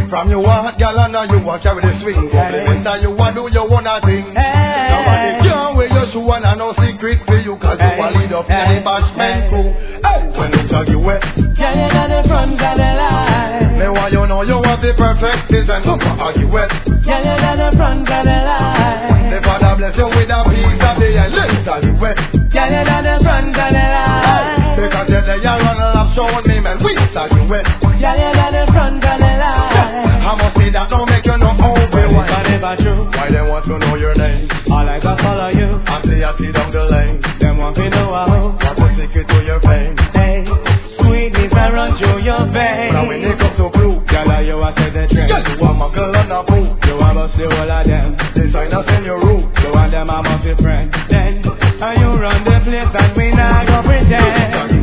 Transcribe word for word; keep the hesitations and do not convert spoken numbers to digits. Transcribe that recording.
From you want, girl, and now you want carry the swing. Compliment and you want do your own thing. Nobody can't wear your shoe and I no secret for you, cause you want lead up in the bashment crew. Hey, when you talk you wet, girl, you got the front, got the line. Me want you know you want the perfect design. Look how you wet, girl, you got the front, got the line. The Father bless you with a piece of the end. Little you wet, girl, you got the front, got the line. Because you're there, you run a lap showing me, man. We start you wet, girl, you got the front, got the line. I must say that don't make you no over. Why they never true? Why they want to know your name? All I got follow you. I see I see down the lane. Them want to know how. What's the secret to your fame? Hey, sweetness I run through your veins. Now when they come to blue, girl, you are to the trend. Girl, you want my girl on the pool. You want to see all of them. They sign us in your room. You want them, I'm a friend. Then, and you run the place and we not go pretend.